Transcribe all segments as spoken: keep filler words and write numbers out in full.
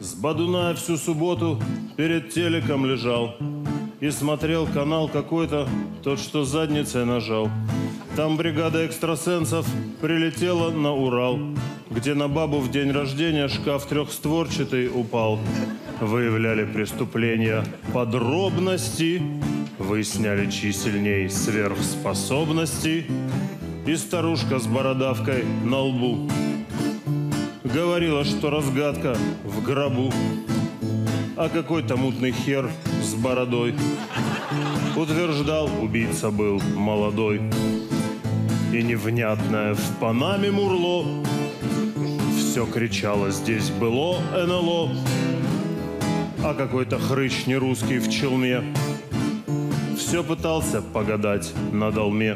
С Бодуна всю субботу перед телеком лежал и смотрел канал какой-то, тот, что задницей нажал. Там бригада экстрасенсов прилетела на Урал, где на бабу в день рождения шкаф трехстворчатый упал. Выявляли преступления, подробности, выясняли, чьи сильней сверхспособности. И старушка с бородавкой на лбу говорила, что разгадка в гробу. А какой-то мутный хер с бородой утверждал, убийца был молодой. И невнятное в Панаме мурло все кричало, здесь было эн эл о. А какой-то хрыч нерусский в челме все пытался погадать на долме.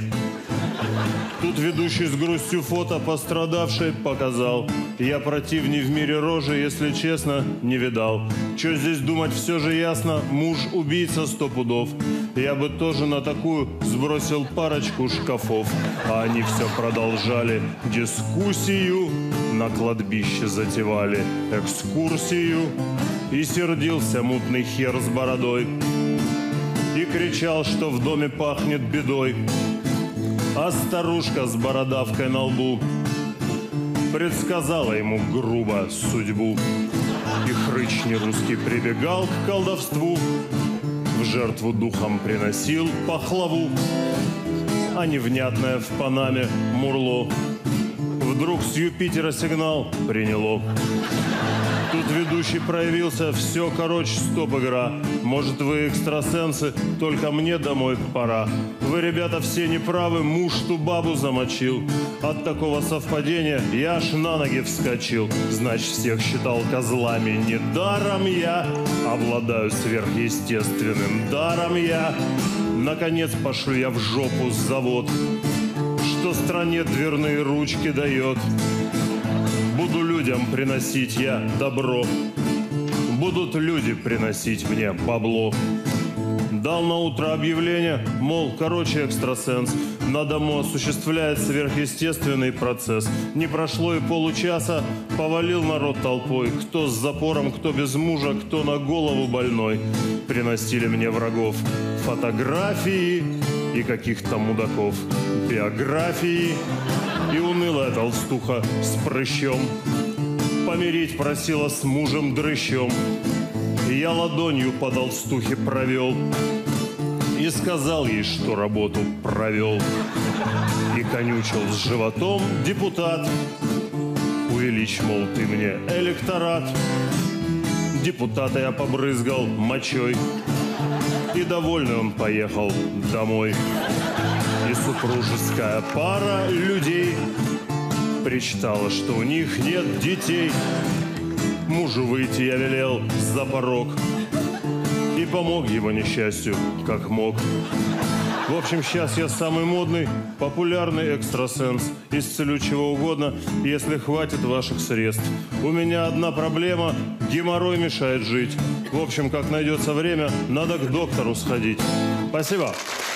Тут ведущий с грустью фото пострадавшей показал. Я противней в мире рожи, если честно, не видал. Че здесь думать, все же ясно, муж убийца сто пудов. Я бы тоже на такую сбросил парочку шкафов. А они все продолжали дискуссию, на кладбище затевали экскурсию. И сердился мутный хер с бородой и кричал, что в доме пахнет бедой. А старушка с бородавкой на лбу предсказала ему грубо судьбу. И хрыч нерусский прибегал к колдовству, в жертву духом приносил пахлаву. А невнятное в Панаме мурло вдруг с Юпитера сигнал приняло. Тут ведущий проявился, все, короче, стоп-игра. Может, вы экстрасенсы, только мне домой пора. Вы, ребята, все неправы, муж ту бабу замочил. От такого совпадения я аж на ноги вскочил. Значит, всех считал козлами. Недаром я обладаю сверхъестественным даром я. Наконец пошлю я в жопу завод, что стране дверные ручки дает. Буду людям приносить я добро, будут люди приносить мне бабло. Дал на утро объявление, мол, короче, экстрасенс, на дому осуществляет сверхъестественный процесс. Не прошло и получаса, повалил народ толпой. Кто с запором, кто без мужа, кто на голову больной. Приносили мне врагов фотографии и каких-то мудаков биографии. И унылая толстуха с прыщом помирить просила с мужем дрыщом. И я ладонью по толстухе провел и сказал ей, что работу провел. И конючил с животом депутат: увеличь, мол, ты мне электорат. Депутата я побрызгал мочой, и довольный он поехал домой. И супружеская пара людей причитала, что у них нет детей. Мужу выйти я велел за порог и помог его несчастью, как мог. В общем, сейчас я самый модный, популярный экстрасенс. Исцелю чего угодно, если хватит ваших средств. У меня одна проблема – геморрой мешает жить. В общем, как найдется время, надо к доктору сходить. Спасибо.